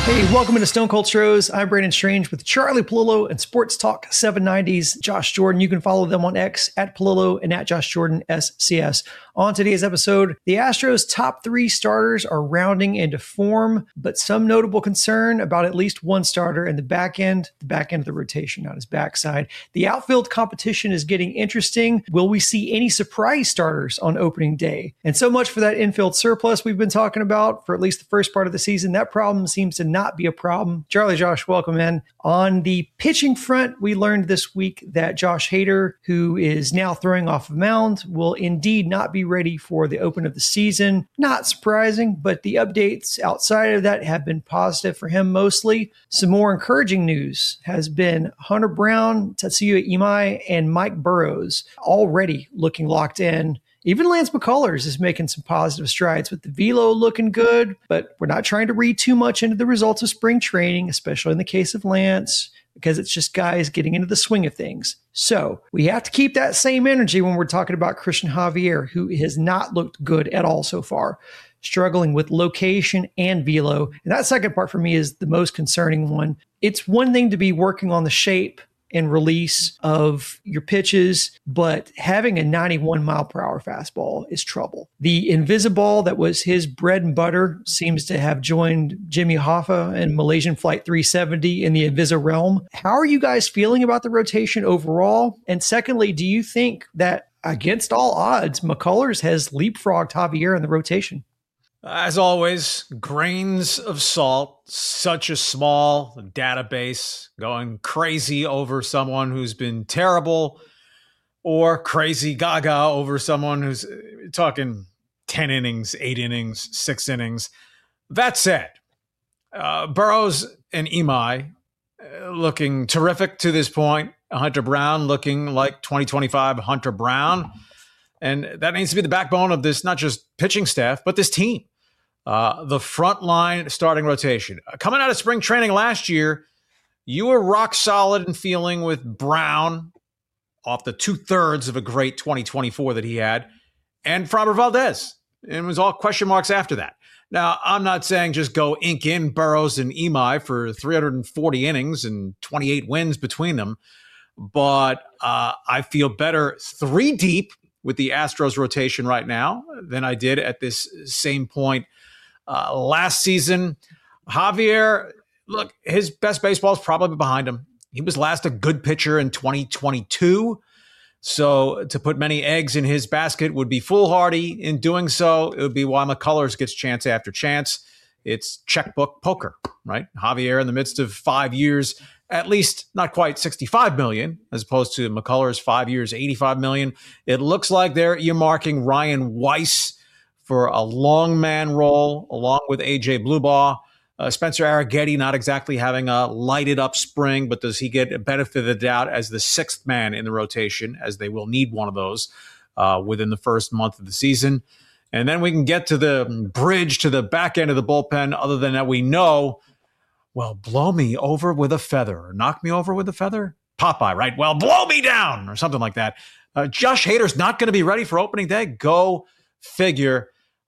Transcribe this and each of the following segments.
Hey, welcome to Stone Cold Stros. I'm Brandon Strange with Charlie Palillo and Sports Talk 790's Josh Jordan. You can follow them on X at Palillo and at Josh Jordan SCS. On today's episode, the Astros' top three starters are rounding into form, but some notable concern about at least one starter in the back end of the rotation, not his backside. The outfield competition is getting interesting. Will we see any surprise starters on opening day? And so much for that infield surplus we've been talking about for at least the first part of the season. That problem seems to not be a problem. Charlie, Josh, welcome in. On the pitching front, we learned this week that Josh Hader, who is now throwing off a mound, will indeed not be ready for the open of the season. Not surprising, but the updates outside of that have been positive for him mostly. Some more encouraging news has been Hunter Brown, Tatsuya Imai, and Mike Burrows already looking locked in. Even Lance McCullers is making some positive strides with the velo looking good, but we're not trying to read too much into the results of spring training, especially in the case of Lance, because it's just guys getting into the swing of things. So we have to keep that same energy when we're talking about Christian Javier, who has not looked good at all so far, struggling with location and velo. And that second part for me is the most concerning one. It's one thing to be working on the shape and release of your pitches, but having a 91 mile per hour fastball is trouble. The Invisiball that was his bread and butter seems to have joined Jimmy Hoffa and Malaysian Flight 370 in the Invisa realm. How are you guys feeling about the rotation overall? And secondly, do you think that against all odds, McCullers has leapfrogged Javier in the rotation? As always, grains of salt, such a small database, going crazy over someone who's been terrible or crazy gaga over someone who's talking 10 innings, 8 innings, 6 innings. That said, Burrows and Imai looking terrific to this point. Hunter Brown looking like 2025 Hunter Brown. And that needs to be the backbone of this, not just pitching staff, but this team. The frontline starting rotation. Coming out of spring training last year, you were rock solid in feeling with Brown off the 2/3 of a great 2024 that he had, and Framber Valdez. And it was all question marks after that. Now, I'm not saying just go ink in Burrows and Imai for 340 innings and 28 wins between them, but I feel better 3 deep with the Astros rotation right now than I did at this same point last season. Javier, look, his best baseball is probably behind him. He was last a good pitcher in 2022. So to put many eggs in his basket would be foolhardy. In doing so, it would be why McCullers gets chance after chance. It's checkbook poker, right? Javier in the midst of 5 years, at least not quite 65 million, as opposed to McCullers 5 years, 85 million. It looks like they're earmarking Ryan Weiss for a long man role, along with AJ Blubaugh. Spencer Arrighetti not exactly having a lighted up spring, but does he get a benefit of the doubt as the 6th man in the rotation, as they will need one of those within the first month of the season. And then we can get to the bridge to the back end of the bullpen. Other than that, we know, well, blow me over with a feather, or knock me over with a feather. Popeye, right? Well, blow me down, or something like that. Josh Hader's not going to be ready for opening day. Go figure.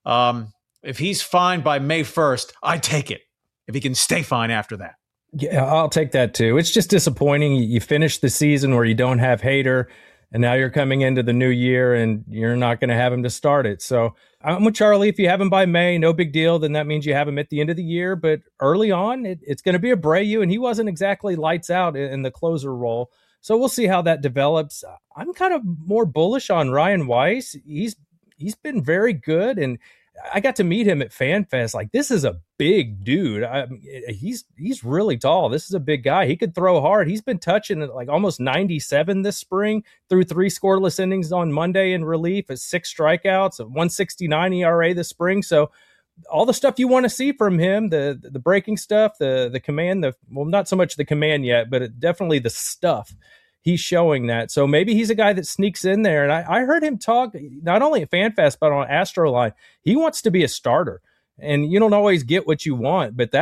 If he's fine by May 1st, I take it. If he can stay fine after that. Yeah, I'll take that too. It's just disappointing. You finish the season where you don't have Hader, and now you're coming into the new year and you're not going to have him to start it. So I'm with Charlie. If you have him by May, no big deal. Then that means you have him at the end of the year. But early on, it's going to be Abreu, and he wasn't exactly lights out in the closer role. So we'll see how that develops. I'm kind of more bullish on Ryan Weiss. He's been very good, and I got to meet him at FanFest. Like, this is a big dude. He's really tall. This is a big guy. He could throw hard. He's been touching like almost 97 this spring, through 3 scoreless innings on Monday in relief, at 6 strikeouts, a 1.69 ERA this spring. So all the stuff you want to see from him, the breaking stuff, the command, well, not so much the command yet, but definitely the stuff. He's showing that. So maybe he's a guy that sneaks in there. And I heard him talk not only at FanFest, but on Astroline. He wants to be a starter. And you don't always get what you want, but that's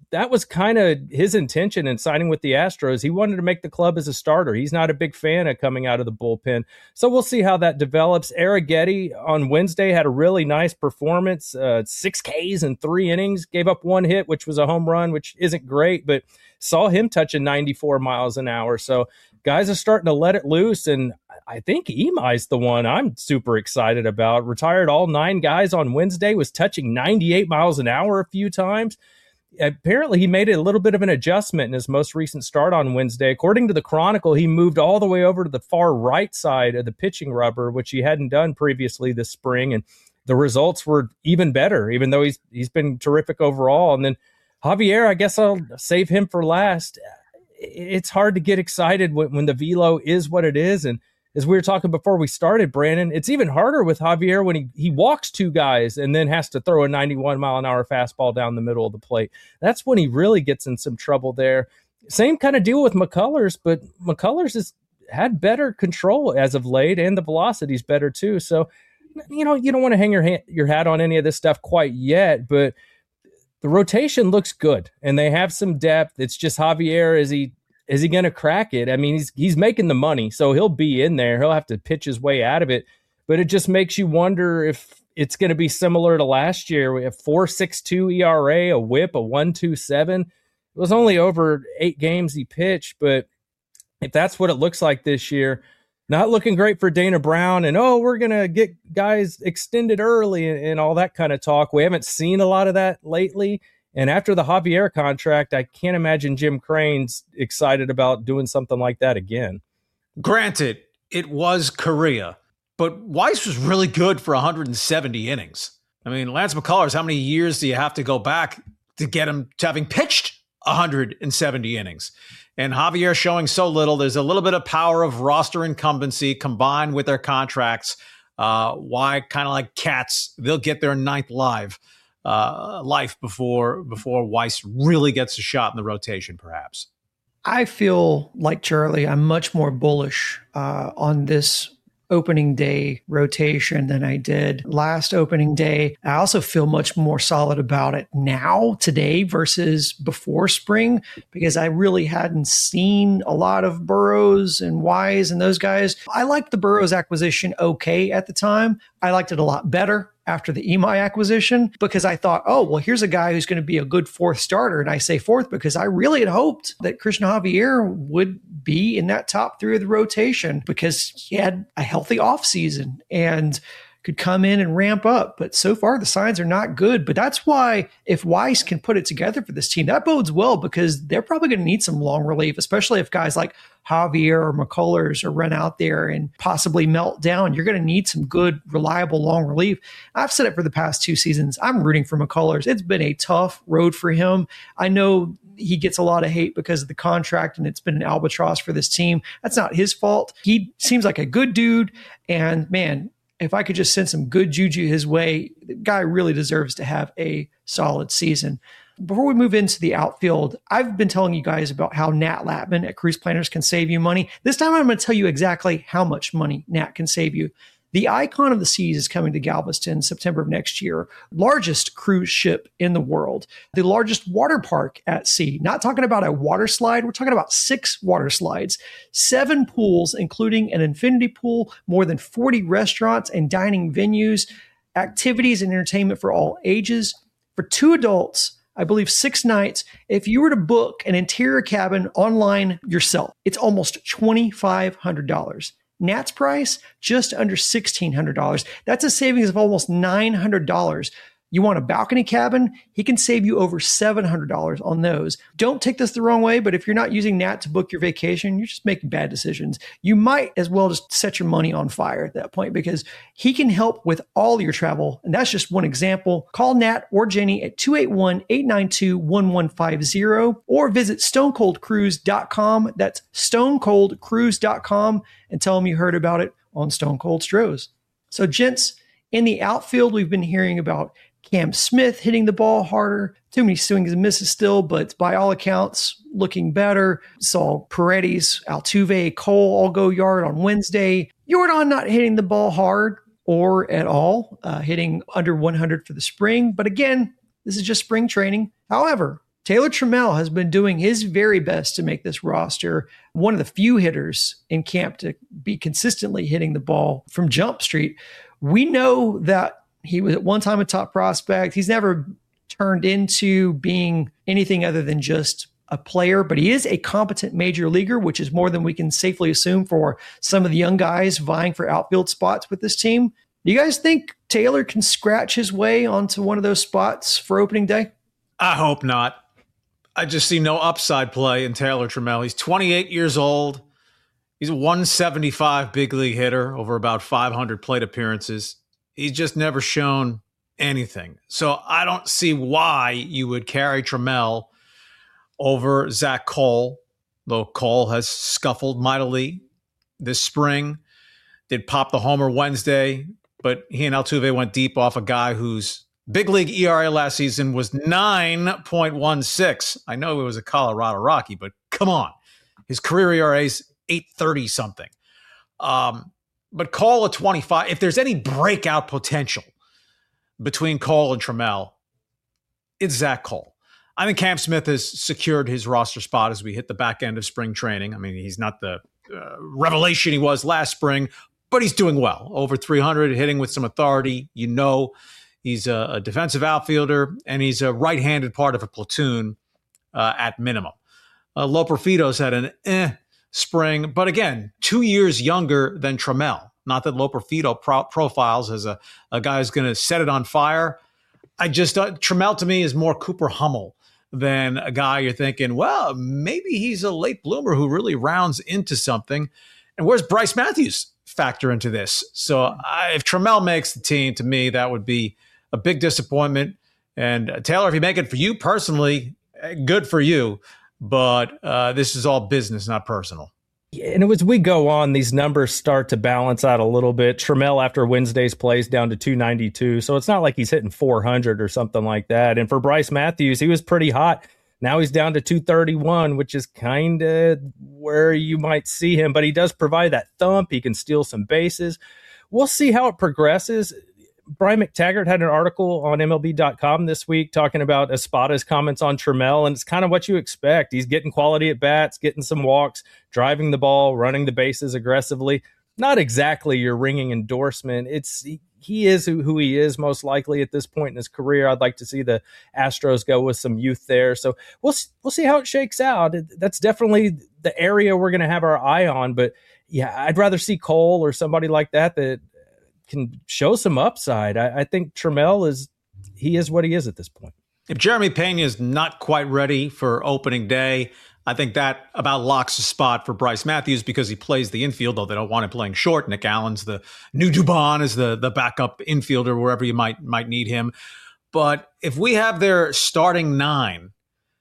that was kind of his intention in signing with the Astros. He wanted to make the club as a starter. He's not a big fan of coming out of the bullpen. So we'll see how that develops. Arrighetti on Wednesday had a really nice performance, 6 Ks in 3 innings, gave up 1 hit, which was a home run, which isn't great, but saw him touching 94 miles an hour. So guys are starting to let it loose, and I think Imai's the one I'm super excited about. Retired all 9 guys on Wednesday, was touching 98 miles an hour a few times. Apparently, he made a little bit of an adjustment in his most recent start on Wednesday. According to the Chronicle, he moved all the way over to the far right side of the pitching rubber, which he hadn't done previously this spring, and the results were even better, even though he's been terrific overall. And then Javier, I guess I'll save him for last. It's hard to get excited when the velo is what it is, and as we were talking before we started, Brandon, it's even harder with Javier when he walks 2 guys and then has to throw a 91-mile-an-hour fastball down the middle of the plate. That's when he really gets in some trouble there. Same kind of deal with McCullers, but McCullers has had better control as of late, and the velocity's better too. So, you don't want to hang your hat on any of this stuff quite yet, but the rotation looks good, and they have some depth. It's just Javier, is he going to crack it? I mean, he's making the money, so he'll be in there. He'll have to pitch his way out of it. But it just makes you wonder if it's going to be similar to last year. We have 4.62 ERA, a WHIP, a 1.27. It was only over 8 games he pitched, but if that's what it looks like this year, not looking great for Dana Brown. And, we're going to get guys extended early and all that kind of talk. We haven't seen a lot of that lately. And after the Javier contract, I can't imagine Jim Crane's excited about doing something like that again. Granted, it was Korea, but Weiss was really good for 170 innings. I mean, Lance McCullers, how many years do you have to go back to get him to having pitched 170 innings? And Javier showing so little. There's a little bit of power of roster incumbency combined with their contracts. Why, kind of like cats, they'll get their 9th life before Weiss really gets a shot in the rotation, perhaps. I feel like Charlie, I'm much more bullish on this opening day rotation than I did last opening day. I also feel much more solid about it now, today, versus before spring, because I really hadn't seen a lot of Burrows and Wise and those guys. I liked the Burrows acquisition okay at the time. I liked it a lot better after the Imai acquisition, because I thought, here's a guy who's going to be a good 4th starter. And I say 4th because I really had hoped that Christian Javier would be in that top 3 of the rotation, because he had a healthy offseason and could come in and ramp up. But so far, the signs are not good. But that's why if Weiss can put it together for this team, that bodes well, because they're probably going to need some long relief, especially if guys like Javier or McCullers are run out there and possibly melt down. You're going to need some good, reliable long relief. I've said it for the past 2 seasons. I'm rooting for McCullers. It's been a tough road for him. I know he gets a lot of hate because of the contract, and it's been an albatross for this team. That's not his fault. He seems like a good dude, and man, if I could just send some good juju his way, the guy really deserves to have a solid season. Before we move into the outfield, I've been telling you guys about how Nat Latman at Cruise Planners can save you money. This time I'm going to tell you exactly how much money Nat can save you. The Icon of the Seas is coming to Galveston in September of next year. Largest cruise ship in the world. The largest water park at sea. Not talking about a water slide. We're talking about 6 water slides, 7 pools, including an infinity pool, more than 40 restaurants and dining venues, activities and entertainment for all ages. For 2 adults, I believe 6 nights. If you were to book an interior cabin online yourself, it's almost $2,500. Nat's price, just under $1,600. That's a savings of almost $900. You want a balcony cabin? He can save you over $700 on those. Don't take this the wrong way, but if you're not using Nat to book your vacation, you're just making bad decisions. You might as well just set your money on fire at that point, because he can help with all your travel. And that's just one example. Call Nat or Jenny at 281-892-1150 or visit stonecoldcruise.com. That's stonecoldcruise.com, and tell them you heard about it on Stone Cold Stros. So gents, in the outfield, we've been hearing about Cam Smith hitting the ball harder. Too many swings and misses still, but by all accounts, looking better. Saw Paredes, Altuve, Cole all go yard on Wednesday. Yordan not hitting the ball hard or at all, hitting under 100 for the spring. But again, this is just spring training. However, Taylor Trammell has been doing his very best to make this roster one of the few hitters in camp to be consistently hitting the ball from Jump Street. We know that he was at one time a top prospect. He's never turned into being anything other than just a player, but he is a competent major leaguer, which is more than we can safely assume for some of the young guys vying for outfield spots with this team. Do you guys think Taylor can scratch his way onto one of those spots for opening day? I hope not. I just see no upside play in Taylor Trammell. He's 28 years old. He's a 175 big league hitter over about 500 plate appearances. He's just never shown anything. So I don't see why you would carry Trammell over Zach Cole, though Cole has scuffled mightily this spring. Did pop the homer Wednesday, but he and Altuve went deep off a guy whose big league ERA last season was 9.16. I know it was a Colorado Rocky, but come on. His career ERA is 8.30 something. But Cole at 25, if there's any breakout potential between Cole and Trammell, it's Zach Cole. I think Cam Smith has secured his roster spot as we hit the back end of spring training. I mean, he's not the revelation he was last spring, but he's doing well. Over 300, hitting with some authority. You know, he's a defensive outfielder, and he's a right-handed part of a platoon at minimum. Loperfido's had an spring, but again, 2 years younger than Trammell. Not that Loperfido profiles as a guy who's going to set it on fire. Trammell to me is more Cooper Hummel than a guy you're thinking, well, maybe he's a late bloomer who really rounds into something. And where's Bryce Matthews factor into this? So if Trammell makes the team, to me, that would be a big disappointment. And Taylor, if you make it for you personally, good for you. But this is all business, not personal. And as we go on, these numbers start to balance out a little bit. Trammell, after Wednesday's plays, down to 292. So it's not like he's hitting 400 or something like that. And for Bryce Matthews, he was pretty hot. Now he's down to 231, which is kind of where you might see him. But he does provide that thump. He can steal some bases. We'll see how it progresses. Brian McTaggart had an article on MLB.com this week talking about Espada's comments on Trammell, and it's kind of what you expect. He's getting quality at bats, getting some walks, driving the ball, running the bases aggressively. Not exactly your ringing endorsement. He is who he is most likely at this point in his career. I'd like to see the Astros go with some youth there. So we'll see how it shakes out. That's definitely the area we're going to have our eye on. But yeah, I'd rather see Cole or somebody like that can show some upside. I think Trammell is what he is at this point. If Jeremy Pena is not quite ready for opening day, I think that about locks a spot for Bryce Matthews because he plays the infield, though they don't want him playing short. Nick Allen's the new Dubon is the backup infielder wherever you might need him. But if we have their starting 9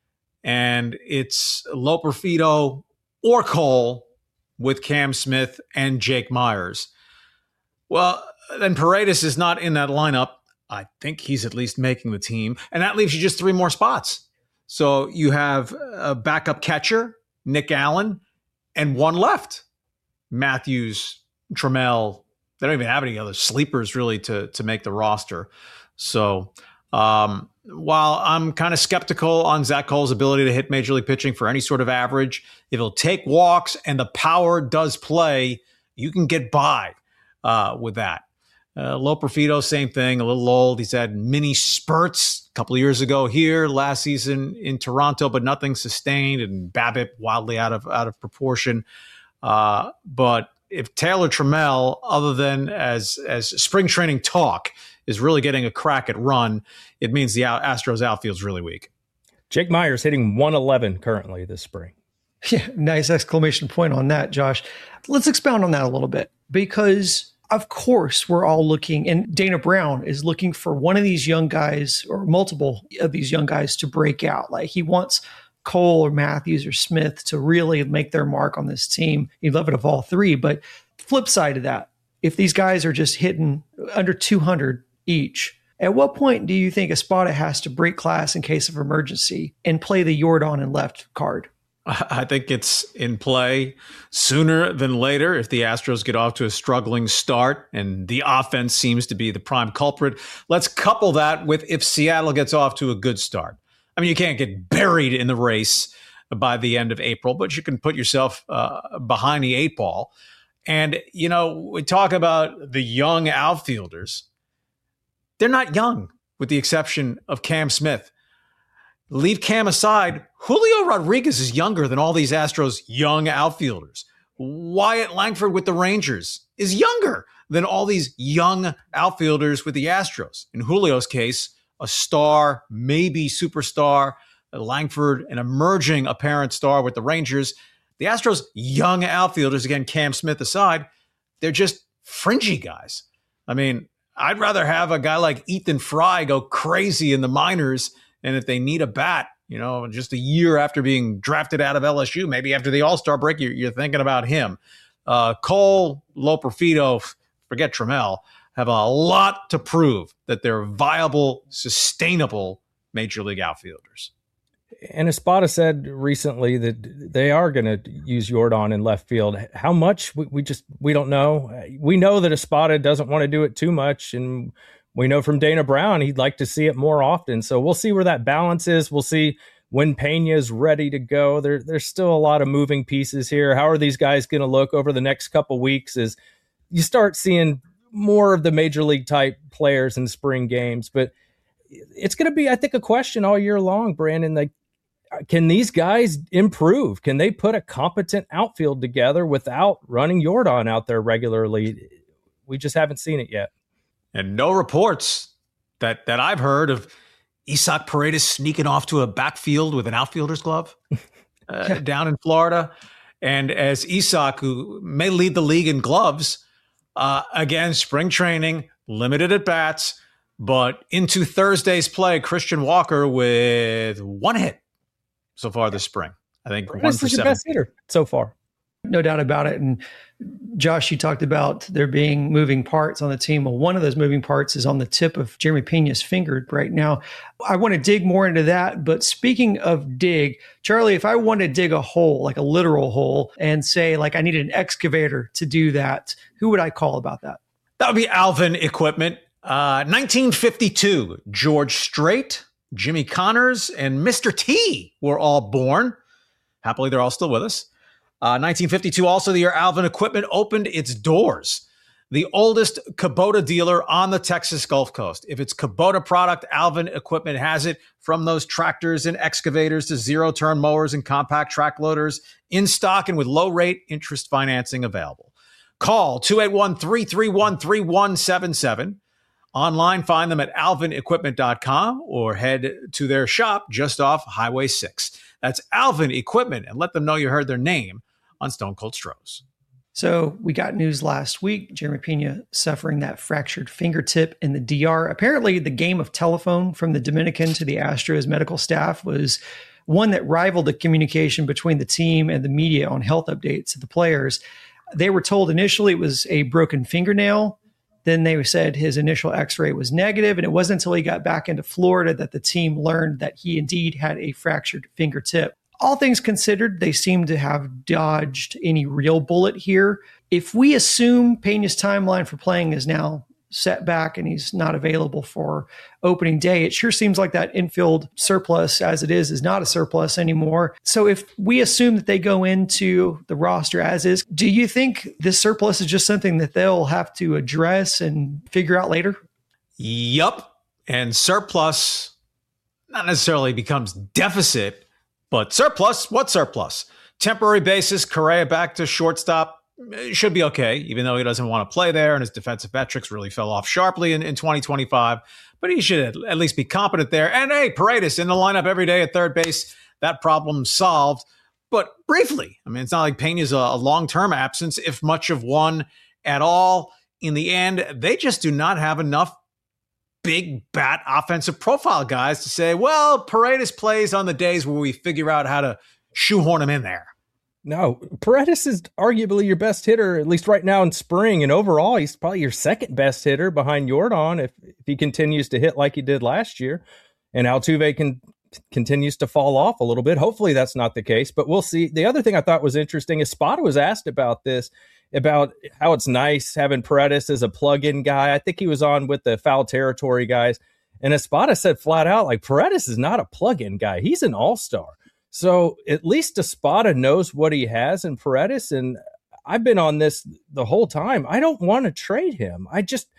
and it's Loperfido or Cole with Cam Smith and Jake Myers, well, then Paredes is not in that lineup. I think he's at least making the team. And that leaves you just 3 more spots. So you have a backup catcher, Nick Allen, and 1 left. Matthews, Trammell. They don't even have any other sleepers really to make the roster. So while I'm kind of skeptical on Zach Cole's ability to hit major league pitching for any sort of average, if he'll take walks and the power does play, you can get by with that. Loperfido, same thing, a little old. He's had mini spurts a couple of years ago here, last season in Toronto, but nothing sustained, and BABIP wildly out of proportion. But if Taylor Trammell, other than as spring training talk, is really getting a crack at run, it means the Astros outfield's really weak. Jake Myers hitting 111 currently this spring. Yeah, nice exclamation point on that, Josh. Let's expound on that a little bit because of course, we're all looking, and Dana Brown is looking for one of these young guys or multiple of these young guys to break out. Like he wants Cole or Matthews or Smith to really make their mark on this team. He'd love it if all 3, but flip side of that, if these guys are just hitting under 200 each, at what point do you think Espada has to break class in case of emergency and play the Yordan and left card? I think it's in play sooner than later if the Astros get off to a struggling start and the offense seems to be the prime culprit. Let's couple that with if Seattle gets off to a good start. I mean, you can't get buried in the race by the end of April, but you can put yourself behind the 8 ball. And, we talk about the young outfielders. They're not young, with the exception of Cam Smith. Leave Cam aside, Julio Rodriguez is younger than all these Astros young outfielders. Wyatt Langford with the Rangers is younger than all these young outfielders with the Astros. In Julio's case, a star, maybe superstar. Langford, an emerging apparent star with the Rangers. The Astros' young outfielders, again, Cam Smith aside, they're just fringy guys. I mean, I'd rather have a guy like Ethan Fry go crazy in the minors, and if they need a bat, just a year after being drafted out of LSU, maybe after the All-Star break, you're thinking about him. Cole, Loperfido, forget Trammell, have a lot to prove that they're viable, sustainable Major League outfielders. And Espada said recently that they are going to use Yordan in left field. How much? We don't know. We know that Espada doesn't want to do it too much, and we know from Dana Brown he'd like to see it more often. So we'll see where that balance is. We'll see when Pena is ready to go. There's still a lot of moving pieces here. How are these guys going to look over the next couple weeks as you start seeing more of the major league type players in spring games? But it's going to be, I think, a question all year long, Brandon. Like, can these guys improve? Can they put a competent outfield together without running Yordan out there regularly? We just haven't seen it yet. And no reports that I've heard of Isaac Paredes sneaking off to a backfield with an outfielder's glove down in Florida. And as Isaac, who may lead the league in gloves, again, spring training, limited at bats, but into Thursday's play, Christian Walker with 1 hit so far this spring. I think Paredes 1 for 7. The best hitter so far. No doubt about it. And Josh, you talked about there being moving parts on the team. Well, one of those moving parts is on the tip of Jeremy Pena's finger right now. I want to dig more into that. But speaking of dig, Charlie, if I want to dig a hole, like a literal hole, and say, like, I need an excavator to do that, who would I call about that? That would be Alvin Equipment. 1952, George Strait, Jimmy Connors, and Mr. T were all born. Happily, they're all still with us. 1952, also the year Alvin Equipment opened its doors. The oldest Kubota dealer on the Texas Gulf Coast. If it's Kubota product, Alvin Equipment has it. From those tractors and excavators to zero-turn mowers and compact track loaders, in stock and with low-rate interest financing available. Call 281-331-3177. Online, find them at alvinequipment.com or head to their shop just off Highway 6. That's Alvin Equipment, and let them know you heard their name on Stone Cold Stros. So we got news last week, Jeremy Pena suffering that fractured fingertip in the DR. Apparently the game of telephone from the Dominican to the Astros medical staff was one that rivaled the communication between the team and the media on health updates of the players. They were told initially it was a broken fingernail. Then they said his initial x-ray was negative, and it wasn't until he got back into Florida that the team learned that he indeed had a fractured fingertip. All things considered, they seem to have dodged any real bullet here. If we assume Pena's timeline for playing is now set back and he's not available for opening day, it sure seems like that infield surplus as it is not a surplus anymore. So if we assume that they go into the roster as is, do you think this surplus is just something that they'll have to address and figure out later? Yup. And surplus not necessarily becomes deficit, but surplus, what surplus? Temporary basis, Correa back to shortstop. Should be okay, even though he doesn't want to play there and his defensive metrics really fell off sharply in 2025. But he should at least be competent there. And hey, Paredes in the lineup every day at third base. That problem solved, but briefly. I mean, it's not like Pena's a long-term absence, if much of one at all. In the end, they just do not have enough big bat offensive profile guys to say, well, Paredes plays on the days where we figure out how to shoehorn him in there. No, Paredes is arguably your best hitter, at least right now in spring. And overall, he's probably your second best hitter behind Yordan if he continues to hit like he did last year. And Altuve continues to fall off a little bit. Hopefully that's not the case, but we'll see. The other thing I thought was interesting is Espada was asked about this, about how it's nice having Paredes as a plug-in guy. I think he was on with the Foul Territory guys. And Espada said flat out, like, Paredes is not a plug-in guy. He's an all-star. So at least Espada knows what he has in Paredes. And I've been on this the whole time. I don't want to trade him.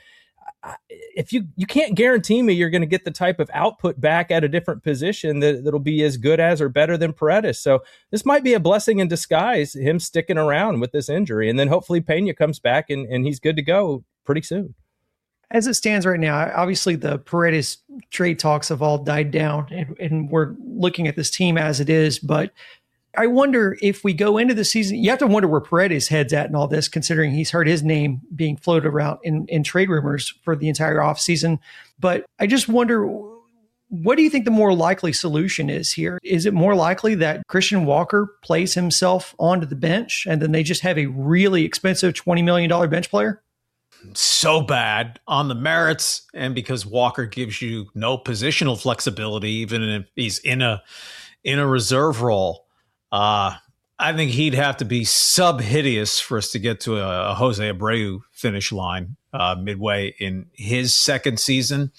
If you can't guarantee me you're going to get the type of output back at a different position that'll be as good as or better than Paredes. So this might be a blessing in disguise, him sticking around with this injury. And then hopefully Pena comes back and he's good to go pretty soon. As it stands right now, obviously the Paredes trade talks have all died down, and we're looking at this team as it is. But I wonder if we go into the season, you have to wonder where Paredes heads at in all this, considering he's heard his name being floated around in trade rumors for the entire offseason. But I just wonder, what do you think the more likely solution is here? Is it more likely that Christian Walker plays himself onto the bench and then they just have a really expensive $20 million bench player? So bad on the merits, and because Walker gives you no positional flexibility, even if he's in a reserve role. I think he'd have to be sub-hideous for us to get to a Jose Abreu finish line midway in his second season.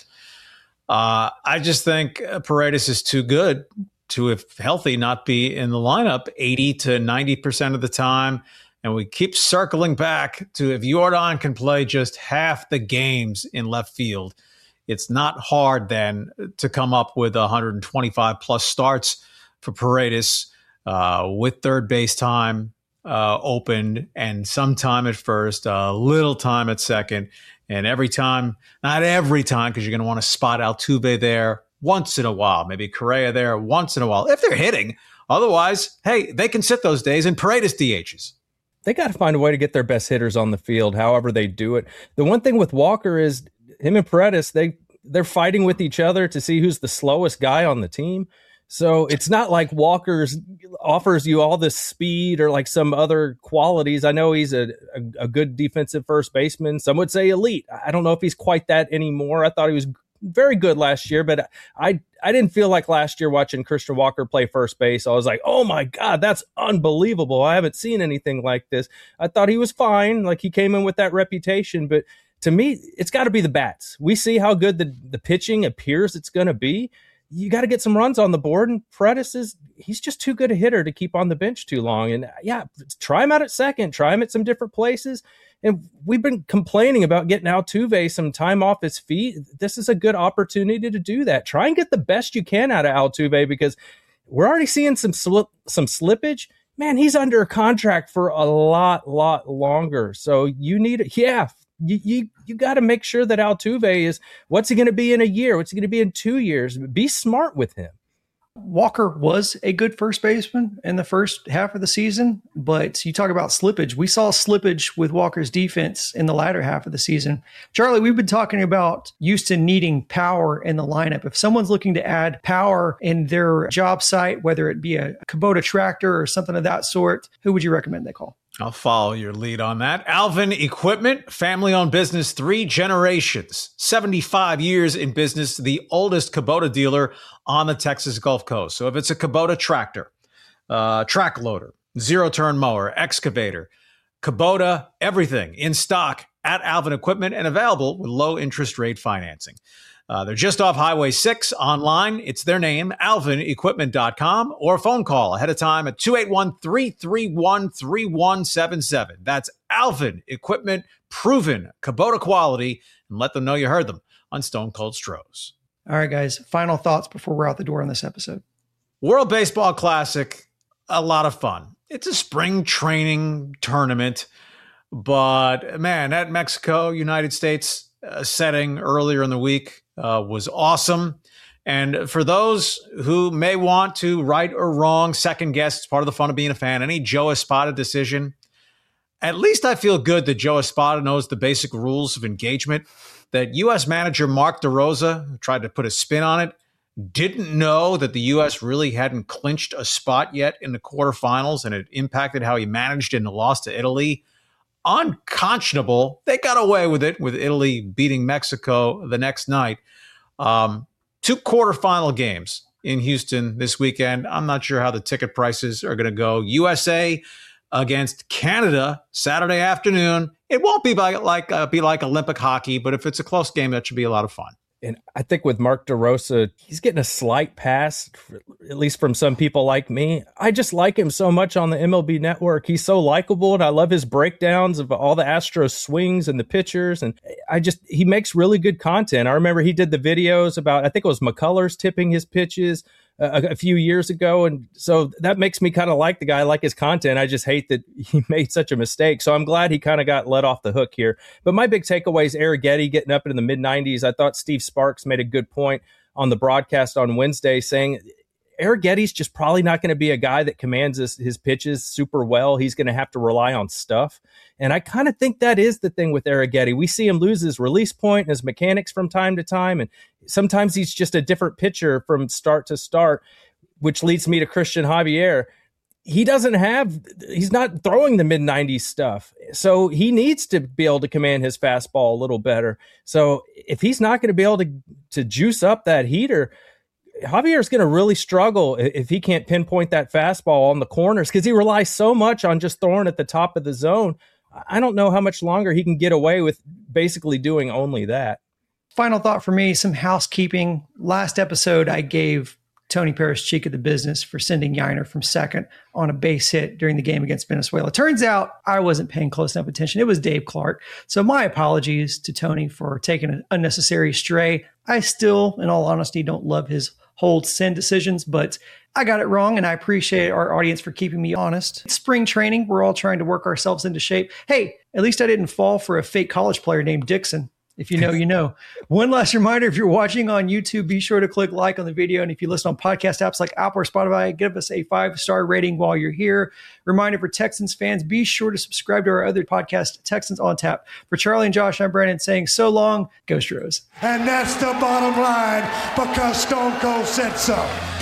I just think Paredes is too good to, if healthy, not be in the lineup 80 to 90% of the time. And we keep circling back to, if Jordan can play just half the games in left field, it's not hard then to come up with 125 plus starts for Paredes with third base time open, and some time at first, a little time at second. And every time, not every time, because you're going to want to spot Altuve there once in a while, maybe Correa there once in a while, if they're hitting. Otherwise, hey, they can sit those days and Paredes DHs. They got to find a way to get their best hitters on the field, however they do it. The one thing with Walker is him and Paredes, they're fighting with each other to see who's the slowest guy on the team. So it's not like Walker's offers you all this speed or like some other qualities. I know he's a good defensive first baseman. Some would say elite. I don't know if he's quite that anymore. I thought he was very good last year, but I didn't feel like last year watching Christian Walker play first base. I was like, oh my God, that's unbelievable. I haven't seen anything like this. I thought he was fine. Like, he came in with that reputation, but to me, it's got to be the bats. We see how good the pitching appears it's going to be. You got to get some runs on the board, and Paredes he's just too good a hitter to keep on the bench too long. And yeah, try him out at second, try him at some different places. And we've been complaining about getting Altuve some time off his feet. This is a good opportunity to do that. Try and get the best you can out of Altuve, because we're already seeing some slippage. Man, he's under a contract for a lot longer. So you need, you got to make sure that Altuve is, what's he going to be in a year? What's he going to be in 2 years? Be smart with him. Walker was a good first baseman in the first half of the season, but you talk about slippage. We saw slippage with Walker's defense in the latter half of the season. Charlie, we've been talking about Houston needing power in the lineup. If someone's looking to add power in their job site, whether it be a Kubota tractor or something of that sort, who would you recommend they call? I'll follow your lead on that. Alvin Equipment, family-owned business, 3 generations, 75 years in business, the oldest Kubota dealer on the Texas Gulf Coast. So if it's a Kubota tractor, track loader, zero-turn mower, excavator, Kubota, everything in stock at Alvin Equipment and available with low interest rate financing. They're just off Highway 6 online. It's their name, alvinequipment.com, or phone call ahead of time at 281-331-3177. That's Alvin Equipment, proven Kubota quality, and let them know you heard them on Stone Cold Stros. All right, guys, final thoughts before we're out the door on this episode. World Baseball Classic, a lot of fun. It's a spring training tournament, but man, that Mexico, United States setting earlier in the week was awesome. And for those who may want to right or wrong, second guess, it's part of the fun of being a fan, any Joe Espada decision, at least I feel good that Joe Espada knows the basic rules of engagement, that U.S. manager Mark DeRosa, who tried to put a spin on it, didn't know that the U.S. really hadn't clinched a spot yet in the quarterfinals, and it impacted how he managed in the loss to Italy. Unconscionable. They got away with it, with Italy beating Mexico the next night. 2 quarterfinal games in Houston this weekend. I'm not sure how the ticket prices are going to go. USA against Canada Saturday afternoon. It won't be like Olympic hockey, but if it's a close game, that should be a lot of fun. And I think with Mark DeRosa, he's getting a slight pass, at least from some people like me. I just like him so much on the MLB Network. He's so likable, and I love his breakdowns of all the Astros swings and the pitchers. And he makes really good content. I remember he did the videos about, I think it was McCullers tipping his pitches a few years ago. And so that makes me kind of like the guy. I like his content. I just hate that he made such a mistake. So I'm glad he kind of got let off the hook here. But my big takeaway is Arrighetti getting up into the mid-90s. I thought Steve Sparks made a good point on the broadcast on Wednesday saying Arrighetti's just probably not going to be a guy that commands his pitches super well. He's going to have to rely on stuff. And I kind of think that is the thing with Arrighetti. We see him lose his release point and his mechanics from time to time. And sometimes he's just a different pitcher from start to start, which leads me to Christian Javier. He's not throwing the mid-90s stuff. So he needs to be able to command his fastball a little better. So if he's not going to be able to juice up that heater, Javier's going to really struggle if he can't pinpoint that fastball on the corners because he relies so much on just throwing at the top of the zone. I don't know how much longer he can get away with basically doing only that. Final thought for me, some housekeeping. Last episode, I gave Tony Perez cheek of the business for sending Yainer from second on a base hit during the game against Venezuela. Turns out I wasn't paying close enough attention. It was Dave Clark. So my apologies to Tony for taking an unnecessary stray. I still, in all honesty, don't love his hold send decisions, but I got it wrong, and I appreciate our audience for keeping me honest. It's spring training. We're all trying to work ourselves into shape. Hey, at least I didn't fall for a fake college player named Dixon. If you know, you know. One last reminder, if you're watching on YouTube, be sure to click like on the video. And if you listen on podcast apps like Apple or Spotify, give us a 5-star rating while you're here. Reminder for Texans fans, be sure to subscribe to our other podcast, Texans on Tap. For Charlie and Josh, I'm Brandon saying so long, go Stros. And that's the bottom line because Stone Cold said so.